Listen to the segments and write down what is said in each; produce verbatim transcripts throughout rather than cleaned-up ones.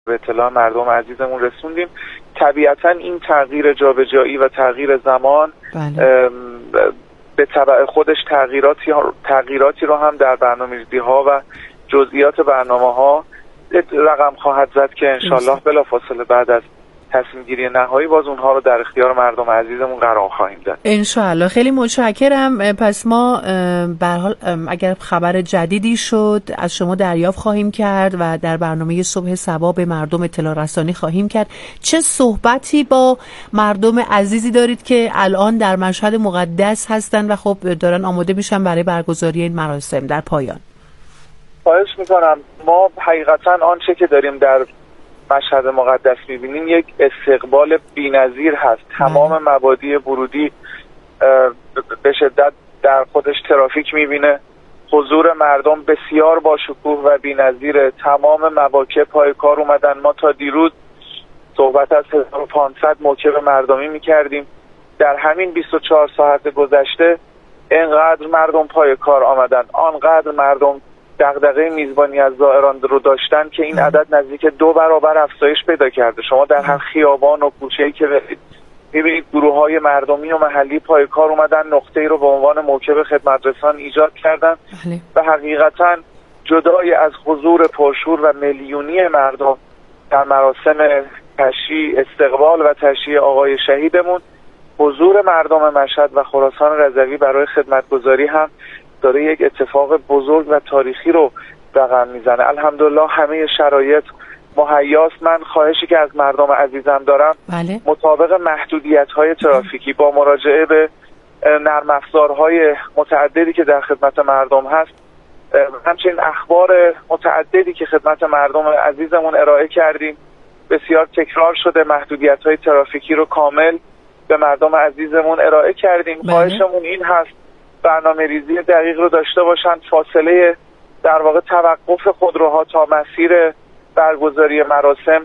به اطلاع مردم عزیزمون رسوندیم. طبیعتا این تغییر جابجایی و تغییر زمان بله. به تبع خودش تغییراتی تغییراتی رو هم در برنامه‌ریزی‌ها و جزئیات برنامه‌ها رقم خواهد زد که انشالله بلافاصله بعد از تصمیم گیری نهایی باز اونها رو در اختیار مردم عزیزمون قرار خواهیم داد انشالله. خیلی متشکرم. پس ما به هر حال اگر خبر جدیدی شد از شما دریافت خواهیم کرد و در برنامه صبح صبا به مردم اطلاع رسانی خواهیم کرد. چه صحبتی با مردم عزیزی دارید که الان در مشهد مقدس هستن و خب دارن آماده میشن برای برگزاری این مراسم در پایان؟ خواهش میکنم. ما حقیقتا آنچه که داریم در مشهد مقدس میبینیم یک استقبال بی‌نظیر هست. تمام مبادی ورودی به شدت در خودش ترافیک میبینه. حضور مردم بسیار با شکوه و بی‌نظیره. تمام مواکب پای کار اومدن. ما تا دیروز صحبت از هزار و پانصد موکب مردمی میکردیم. در همین بیست و چهار ساعت گذشته اینقدر مردم پای کار آمدن، آنقدر مردم دغدغه میزبانی از زائران رو داشتن که این عدد نزدیک دو برابر افزایش پیدا کرده. شما در هر خیابان و کوچه‌ای که برید می‌بینید گروه‌های مردمی و محلی پای کار اومدن، نقطه‌ای رو به عنوان موکب خدمترسان ایجاد کردن و حقیقتاً جدای از حضور پرشور و میلیونی مردم در مراسم تشییع استقبال و تشییع آقای شهیدمون، حضور مردم مشهد و خراسان رضوی برای خدمتگزاری هم داره یک اتفاق بزرگ و تاریخی رو رقم میزنه. الحمدلله همه شرایط مهیاست. من خواهشی که از مردم عزیزم دارم بله. مطابق محدودیت‌های ترافیکی با مراجعه به نرم افزارهای متعددی که در خدمت مردم هست، همچنین اخبار متعددی که خدمت مردم عزیزمون ارائه کردیم، بسیار تکرار شده، محدودیت‌های ترافیکی رو کامل به مردم عزیزمون ارائه کردیم. بله. خواهشمون این هست برنامه ریزی دقیق رو داشته باشن. فاصله در واقع توقف خودروها تا مسیر برگزاری مراسم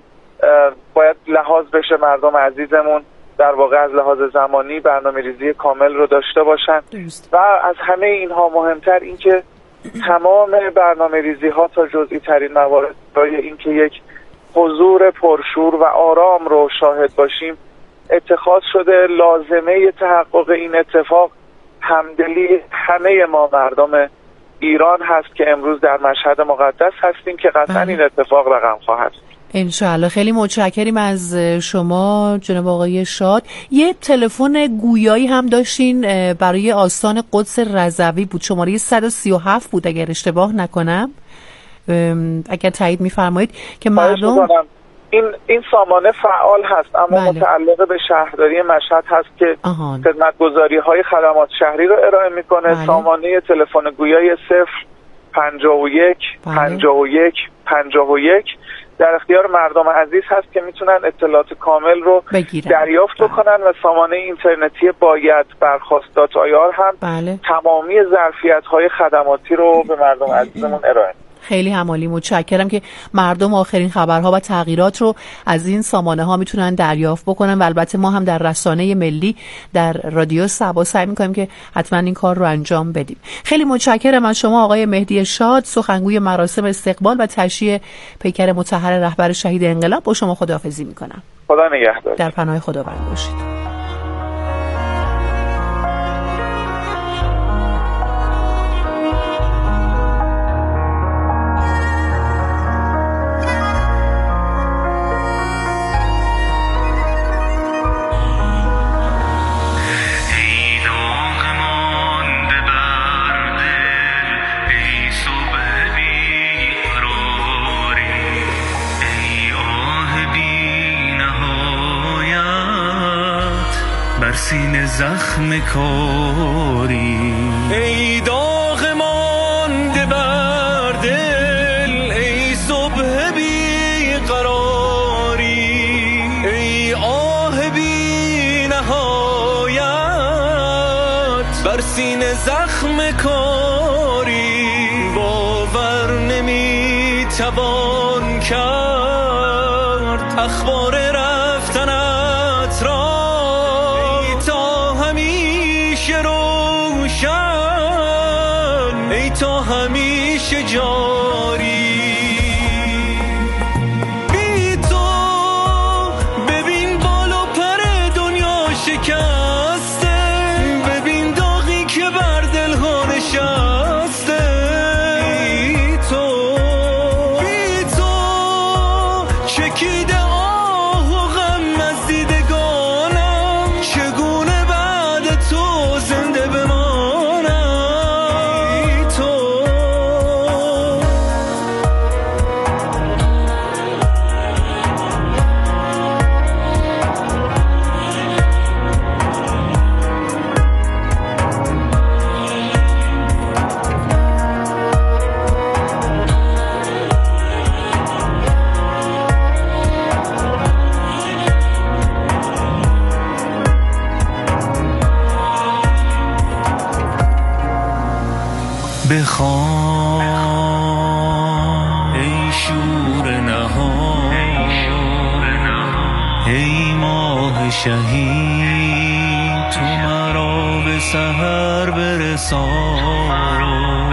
باید لحاظ بشه. مردم عزیزمون در واقع از لحاظ زمانی برنامه ریزی کامل رو داشته باشن درست. و از همه اینها مهمتر این که تمام برنامه ریزی ها تا جزئی ترین موارد برای این که یک حضور پرشور و آرام رو شاهد باشیم اتخاذ شده. لازمه تحقق این اتفاق همدلی همه ما مردم ایران هست که امروز در مشهد مقدس هستیم که قطعا این اتفاق رقم خواهد. انشاءالله. خیلی متشکریم از شما جناب آقای شاد. یه تلفن گویایی هم داشتین برای آستان قدس رضوی بود، شماره صد و سی و هفت بود اگر اشتباه نکنم، اگر تایید می‌فرمایید که مردم این این سامانه فعال هست اما بله. متعلق به شهرداری مشهد هست که خدمتگزاری‌های خدمات شهری رو ارائه میکنه. بله. سامانه تلفن گویای صفر پنجاه و یک پنجاه و یک پنجاه و یک در اختیار مردم عزیز هست که میتونن اطلاعات کامل رو بگیرن. دریافت بله. بکنن و سامانه اینترنتی باید برخواست دات آی آر هم بله. تمامی ظرفیت‌های خدماتی رو به مردم عزیزمون ارائه. خیلی همالی. متشکرم که مردم آخرین خبرها و تغییرات رو از این سامانه ها میتونن دریافت بکنن و البته ما هم در رسانه ملی در رادیو صبا سعی میکنیم که حتما این کار رو انجام بدیم. خیلی متشکرم از شما آقای مهدی شاد، سخنگوی مراسم استقبال و تشییع پیکر مطهر رهبر شهید انقلاب. با شما خداحافظی میکنم. خدا نگهدار. در پناه خداوند باشید. سینه زخم کاری ای داغ مانده بر دل، ای صبح بی قراری، ای آه بی نهایت بر سینه زخم کاری. باور نمی توان کرد اخبار رفتنت را، ای تا همیشه جاری. بی چکیده آه و غم از دیدگانم، چگونه بعد تو زنده بمانم. تو بخوان ای شور نهان، ای ماه شهید، تو مرا به سحر برسان.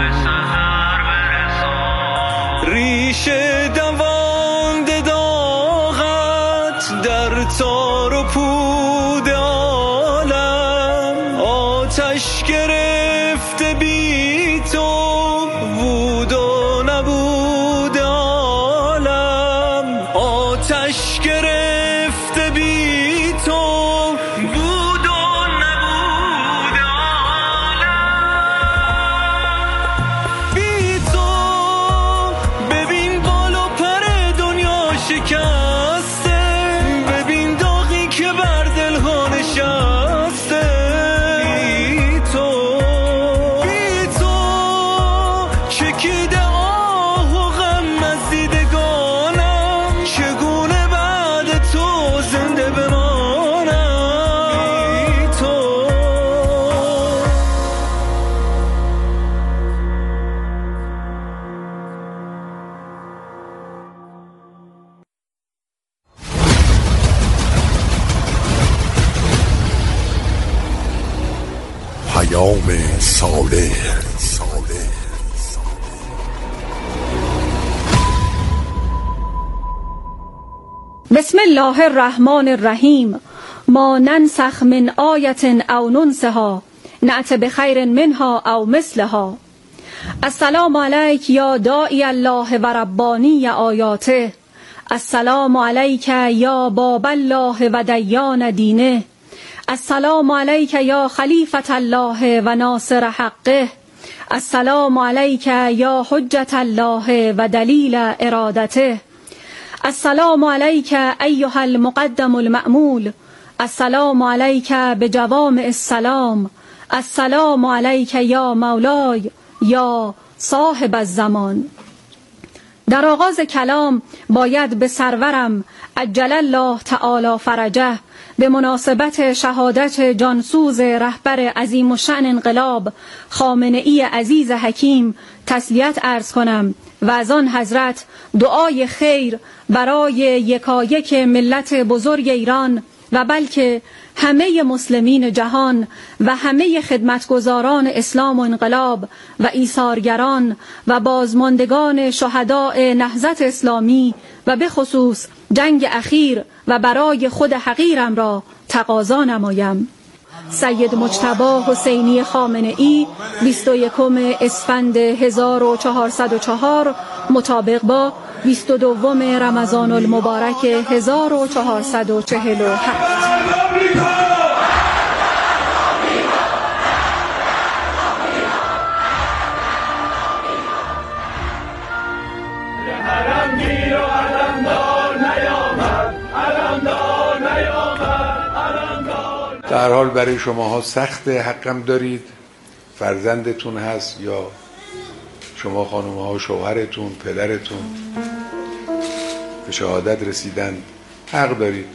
ریش دوان داغت در تار و پود عالم، آتش گرفته بی تو بود و نبود عالم، آتش گرفته بی تو بود و نبود عالم. بی تو ببین بال و پر دنیا شکسته، ببین داغی که بر دلها نشسته. بی تو بی تو چکیده آه و غم از دیدگانم، چگونه بعد تو زنده بمانم. بی تو پیام صالح. بسم الله الرحمن الرحیم. ما ننسخ من آیة او ننسها نأت بخیر منها او مثلها. السلام علیک یا داعی الله و ربانی آیاته. السلام علیک یا باب الله و دیان دینه. السلام علیک یا خلیفة الله و ناصر حقه. السلام علیک یا حجة الله و دلیل ارادته. السلام علیک ایها المقدم المأمول. السلام علیک بجوامع السلام. السلام علیک یا مولای یا صاحب الزمان. در آغاز کلام باید به سرورم عجل الله تعالی فرجه به مناسبت شهادت جانسوز رهبر عظیم الشأن انقلاب خامنه‌ای عزیز حکیم تسلیت عرض کنم و از آن حضرت دعای خیر برای یکایک ملت بزرگ ایران و بلکه همه مسلمین جهان و همه خدمتگزاران اسلام و انقلاب و ایثارگران و بازماندگان شهداء نهضت اسلامی و به خصوص جنگ اخیر و برای خود حقیرم را تقاضا نمایم. سید مجتبی حسینی خامنه‌ای بیست و یکم اسفند هزار و چهارصد و چهار مطابق با بیست و دوم رمضان المبارک هزار و چهارصد و چهل و هفت. در حال برای شماها سخت، حقم دارید، فرزندتون هست یا شما خانم‌ها شوهرتون، پدرتون به شهادت رسیدن، حق دارید.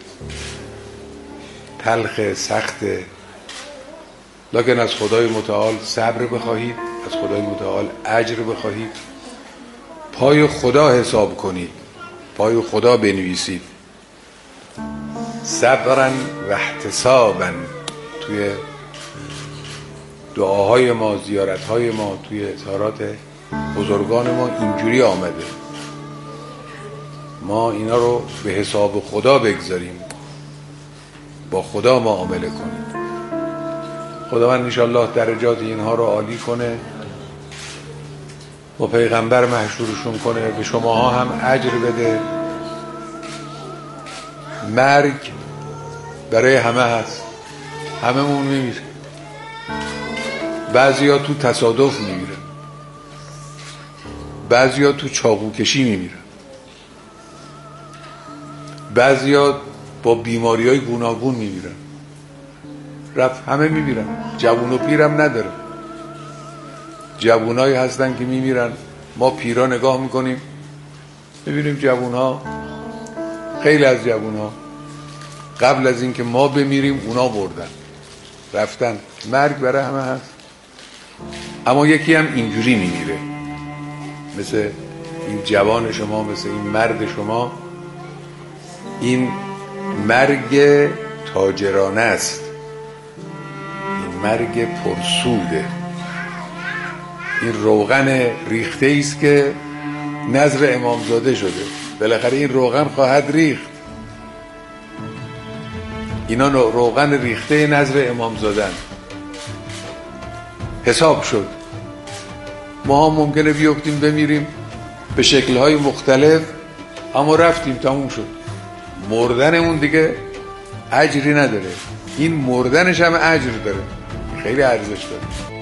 تلخ، سخت، لکن از خدای متعال صبر بخواهید، از خدای متعال اجر بخواهید، پای خدا حساب کنید، پای خدا بنویسید. صبرا و احتسابا توی دعاهای ما، زیارتهای ما، توی اظهارات بزرگان ما اینجوری آمده. ما اینا رو به حساب خدا بگذاریم، با خدا معامله کنیم. خداوند انشاءالله درجات اینها رو عالی کنه، با پیغمبر محشورشون کنه، به شماها هم اجر بده مرگ برای همه هست، هممون میمیره. بعضیا تو تصادف میمیره، بعضیا تو چاقوکشی میمیره، بعضیا با بیماری های گوناگون میمیرن. رفت همه میمیرن، جوون و پیرم نداره. جوونایی هستن که میمیرن، ما پیرا نگاه میکنیم میبینیم جوونها، خیلی از جوونها قبل از اینکه ما بمیریم اونا بردن رفتن. مرگ برای همه هست، اما یکی هم اینجوری میمیره، مثل این جوان شما، مثل این مرد شما. این مرگ تاجرانه است، این مرگ پرسوده. این روغن ریخته است که نظر امامزاده شده، بالاخره این روغن خواهد ریخت. اینا روغن ریخته نظر امامزادن، حساب شد. ما هم ممکنه بیفتیم بمیریم به شکل‌های مختلف، اما رفتیم، تموم شد. مردنمون دیگه اجری نداره، این مردنش هم اجر داره، خیلی ارزش داره.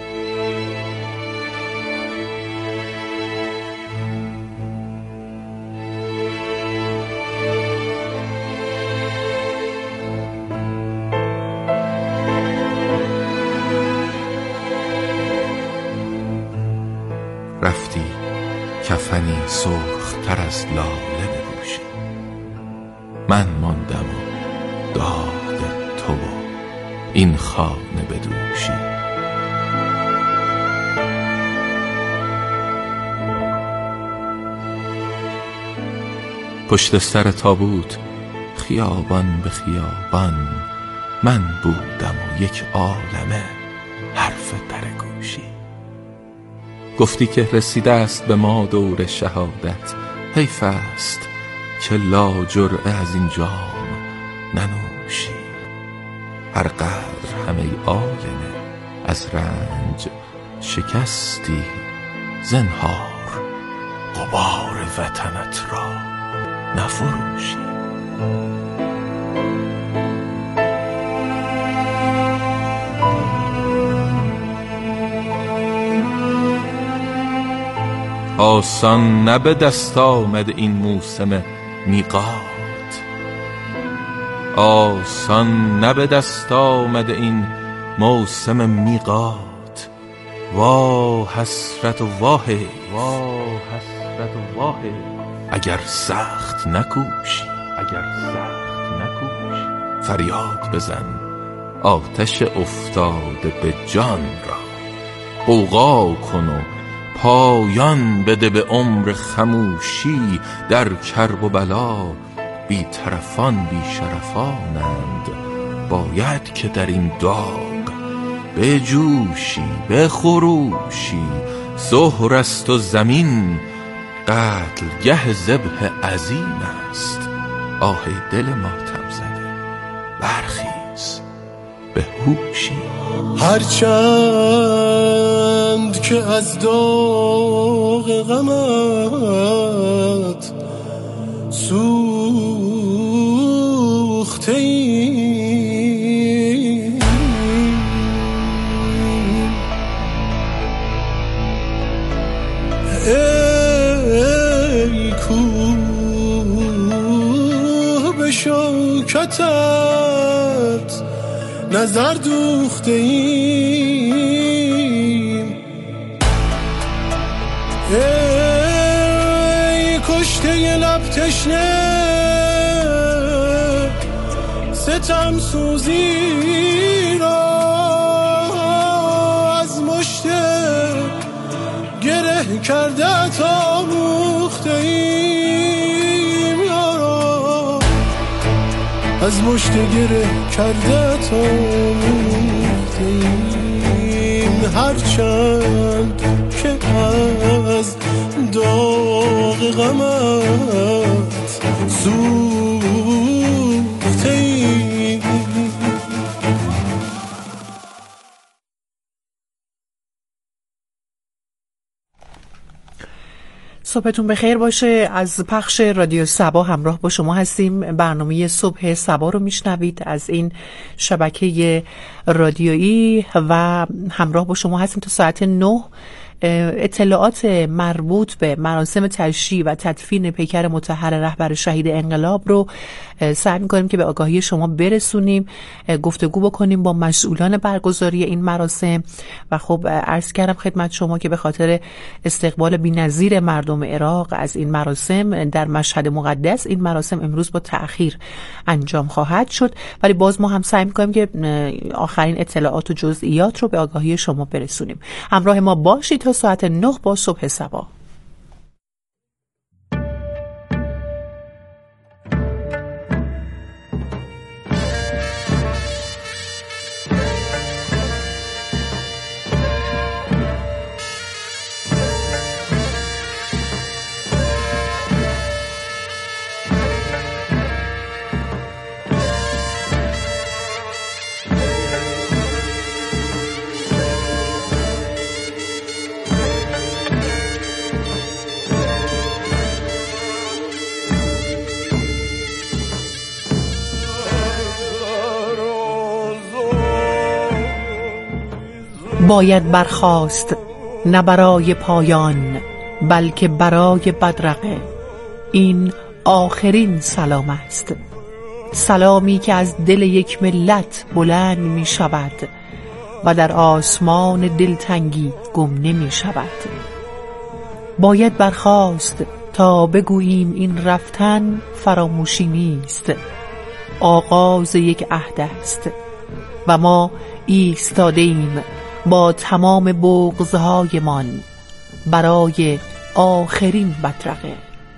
رفتی کفنی سرخ تر از لاله بپوشی، من ماندم و داغ تو و این خانه بدوشی. پشت سر تابوت خیابان به خیابان من بودم و یک عالمه حرف در گوشی. گفتی که رسیده است به ما دور شهادت، حیف است که لا جرعه از این جام ننوشی. هر قدر همه آینه از رنج شکستی، زنهار غبار وطنت را نفروشی. آسان نه به دست آمد این موسم میقات، آسان نه به دست آمد این موسم میقات. وا حسرت و واه، وا حسرت و واه، اگر سخت نکوشی، اگر سخت نکوشی. فریاد بزن آتش افتاده به جان را، غوغا کن و پایان بده به عمر خموشی. در کرب و بلا بی طرفان بی شرفانند، باید که در این داغ بجوشی بخروشی. ظهر است و زمین قتلگه ذبح عظیم است، آه دل ماتم زده برخیز به هوشی. هرچند که از داغ غمت سوخته ایم، ای کوه به شوکتت نظر دوخته ایم. ای کشته لب تشنه ستم سوزی را، از مشت گره کرده تا موخته ایم یارا، از مشت گره کرده تا موخته ایم. هرچند که از داغ غمت سوخته ایم. صبحتون بخیر باشه. از پخش رادیو صبا همراه با شما هستیم. برنامه صبح صبا رو میشنوید از این شبکه رادیویی و همراه با شما هستیم تا ساعت نه. اطلاعات مربوط به مراسم تشییع و تدفین پیکر مطهر رهبر شهید انقلاب رو سعی می‌کنیم که به آگاهی شما برسونیم، گفتگو بکنیم با مسئولان برگزاری این مراسم و خب عرض کردم خدمت شما که به خاطر استقبال بی‌نظیر مردم عراق از این مراسم در مشهد مقدس این مراسم امروز با تأخیر انجام خواهد شد، ولی باز ما هم سعی می‌کنیم که آخرین اطلاعات و جزئیات رو به آگاهی شما برسونیم. همراه ما باشید تا ساعت نه با صبح صبا. باید برخاست نه برای پایان بلکه برای بدرقه، این آخرین سلام است، سلامی که از دل یک ملت بلند می شود و در آسمان دلتنگی گم نمی شود. باید برخاست تا بگوییم این رفتن فراموشی نیست، آغاز یک عهد است و ما ایستاده ایم با تمام بغض‌هایمان برای آخرین بدرقه.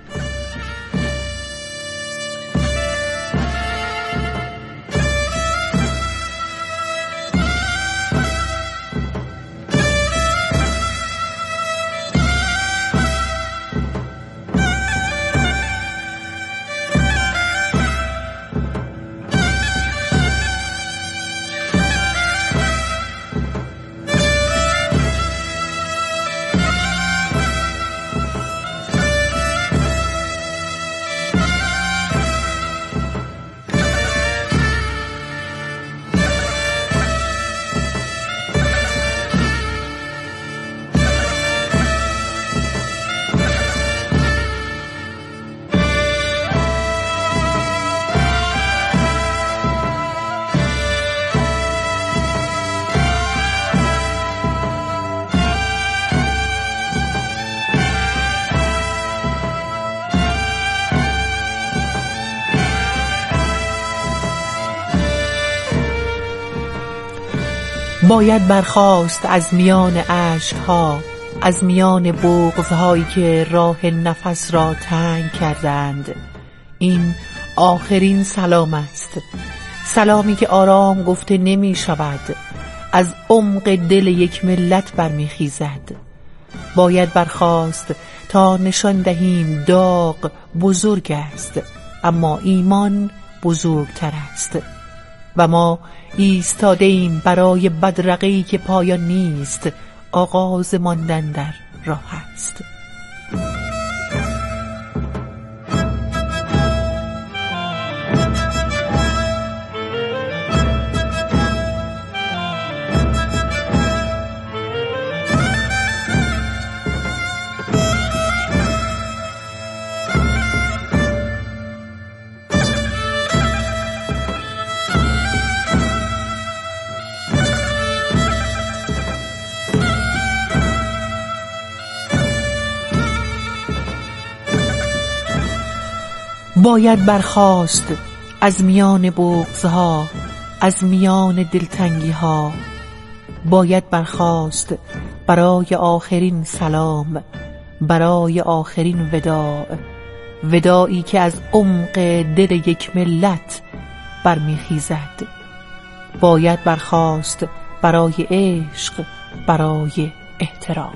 باید برخاست از میان اشک‌ها، از میان بغض‌هایی که راه نفس را تنگ کردند، این آخرین سلام است، سلامی که آرام گفته نمی شود، از عمق دل یک ملت برمیخیزد. باید برخاست تا نشان دهیم داغ بزرگ است اما ایمان بزرگتر است و ما ایستاده ایم برای بدرقه‌ای که پایان نیست، آغاز ماندن در راه است. باید برخاست از میان بغض‌ها، از میان دلتنگی‌ها، باید برخاست برای آخرین سلام، برای آخرین وداع، وداعی که از عمق دل یک ملت برمیخیزد. باید برخاست برای عشق، برای احترام.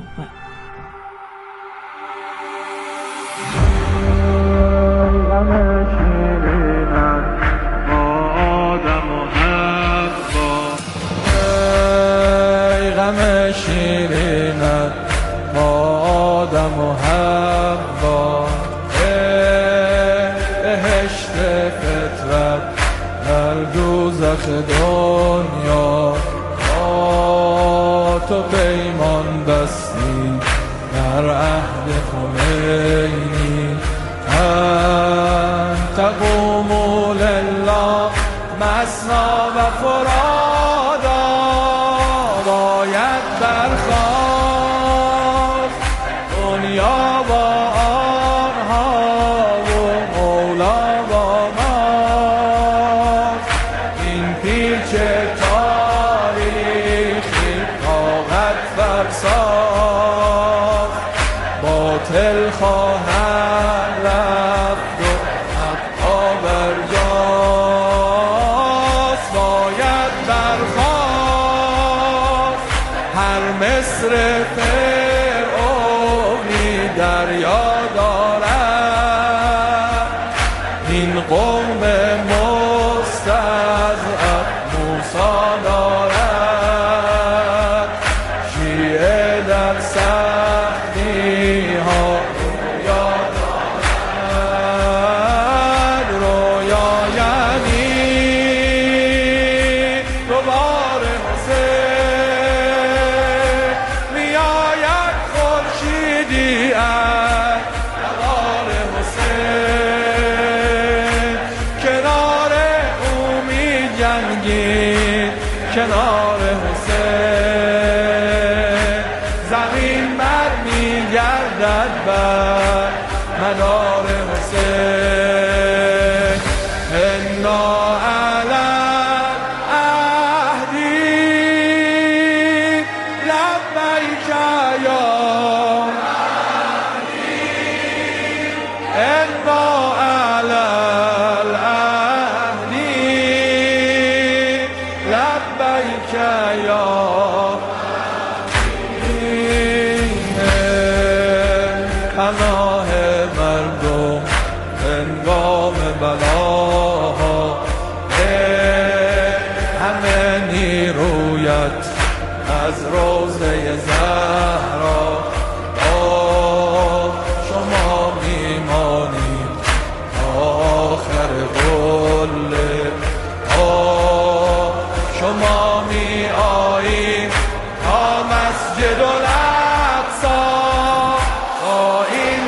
شیرینت ما آدم و حوا عشق فطرت در دوزخ دنیا با تو پیمان بستی در عهد خمینی انت قوم لله مثنا و فرادا باید برخاست دنیا با آنها و مولا با ما این پیچ تاریخی طاقت فرساخت باطل خواهد رفت و حقا برجاست باید برخاست هر مصر فرعونی دریا دارد این قوم مستضعف موسی دارد شیعه در سختی ها رویا دارد رویا یعنی دوباره حسین میآید خورشیدی از نوار حسین کنار او می جنگید کنار حسین زمین بر می گردد بر مدار حسین انا علی عهدی لبیک یا انا علی العهدی لبیک یا پناه مردم هنگام بلاها همه نیرویت از روضه زهرا با شما میمانیم تا آخر قله با شما می آییم تا مسجد الاقصی با این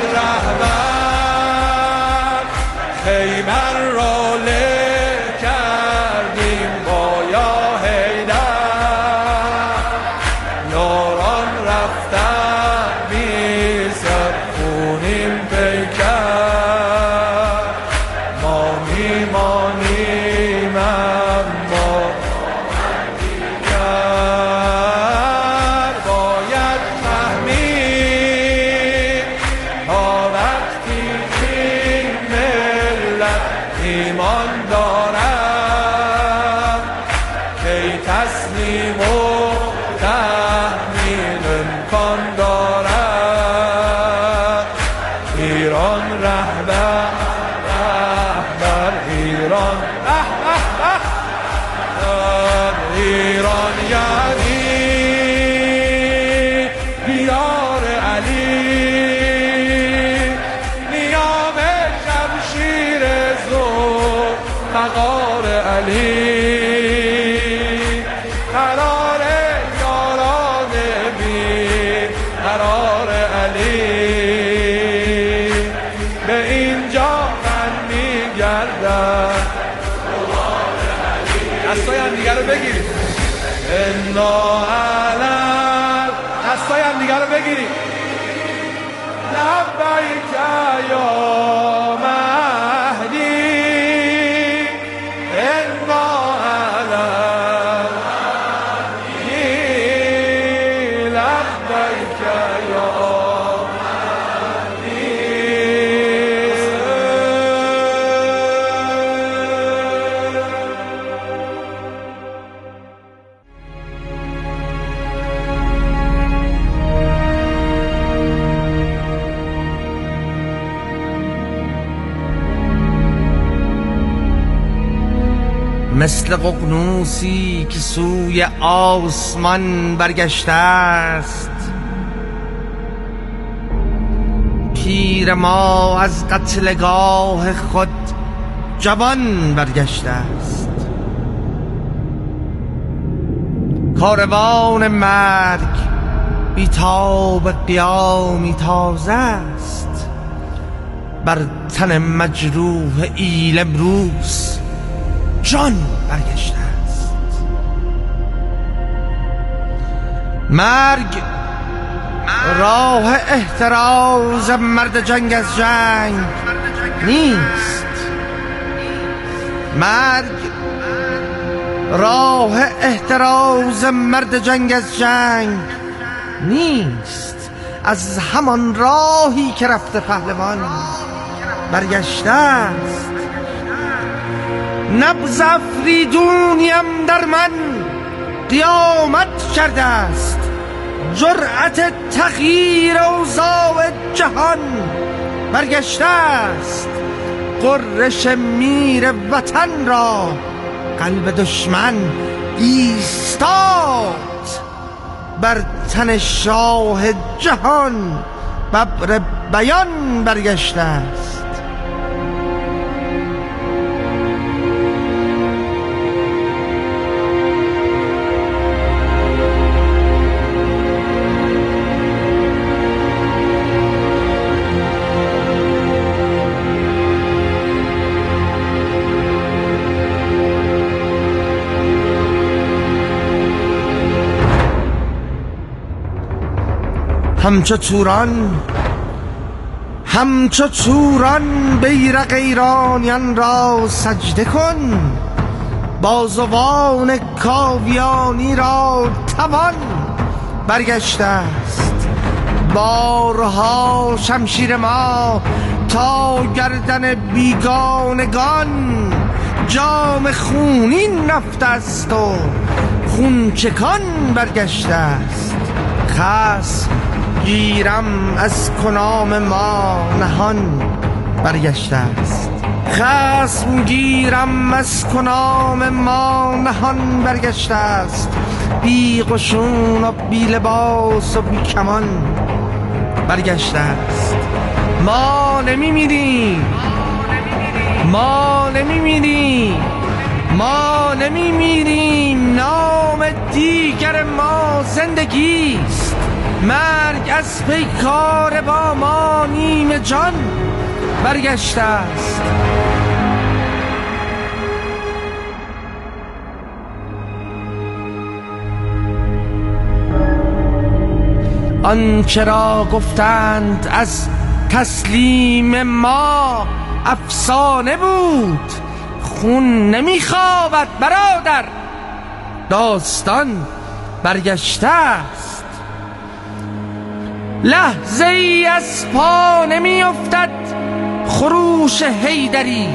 رهبر خیبر را له کردیم با یا حیدر یاران رفتن بی سر خونین پیکر ما میمانیم اما دیگر باید فهمید تا وقتی این ملت ایمان دارد کی تسلیم و تحمیل امکان دارد ایران رهبر رهبر ایران اه اه اه ایران یعنی دیار علی نیام شمشیر زور مقار علی قرار یاران بی قرار علی به اینجا من میگردم دستای هم دیگر رو بگیرید انا علم دستای هم دیگر رو بگیرید لبیک یا مهدی انا علم لبیک یا مثل ققنوسی که سوی آسمان برگشته است پیر ما از قتلگاه خود جوان برگشته است. کاروان مرگ بی تاب قیامی تازه است. بر تن مجروح ایل امروز جان برگشته است. مرگ راه احتراز مرد جنگ از جنگ نیست. مرگ راه احتراز مرد جنگ از جنگ نیست. از همان راهی که رفته پهلوان برگشته است. نبض افریدونیم در من قیامت کرده است. جرأت تغییر اوضاع جهان برگشته است. غرش میر وطن را قلب دشمن ایستاد. بر تن شاه جهان ببر بیان برگشته است. همچو توران همچو توران بیرق ایرانیان را سجده کن. بازوان کاویانی را توان برگشته است. بارها شمشیر ما تا گردن بیگانگان جام خونین رفته است و خونچکان برگشته است. خصم گیرم از کنام ما نهان برگشته است. خصم گیرم از کنام ما نهان برگشته است. بی قشون و بی لباس و بی کمان برگشته است. ما نمی میریم ما نمی میریم ما نمی میریم نام دیگر ما زندگی است. مرگ از پیکار با ما نیم جان برگشته است. آنچه را گفتند از تسلیم ما افسانه بود. خون نمیخوابد برادر، داستان برگشته است. لحظه ای از پا نمی افتد خروش حیدری،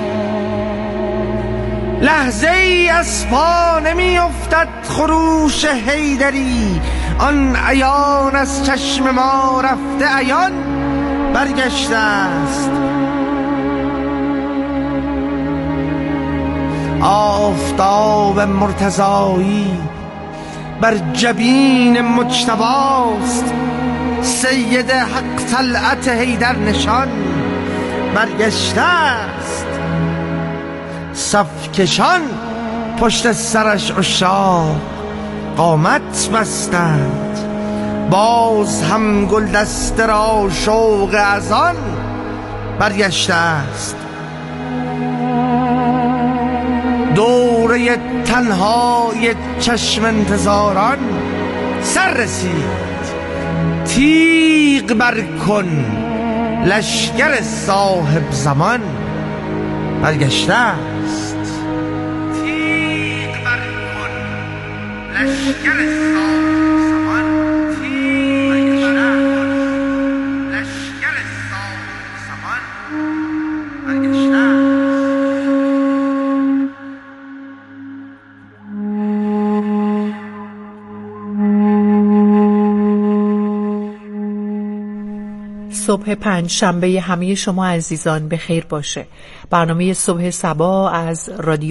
لحظه ای از پا نمی افتد خروش حیدری. آن عیان از چشم ما رفته عیان برگشته است. آفتاب مرتضایی بر جبین مجتباست، سید حق طلعت حیدر نشان برگشته است. صفکشان پشت سرش عشاق قامت بستند، باز هم گل دسته را شوق از آن برگشته است. دوره تنهای چشم انتظاران سر رسید. تیغ بر کن لشکر صاحب زمان برگشته است. تیغ بر کن لشکر صاحب زمان برگشته است. لشکر صاحب زمان برگشته است. صبح پنج شنبه همه شما عزیزان به خیر باشه. برنامه صبح صبا از رادیو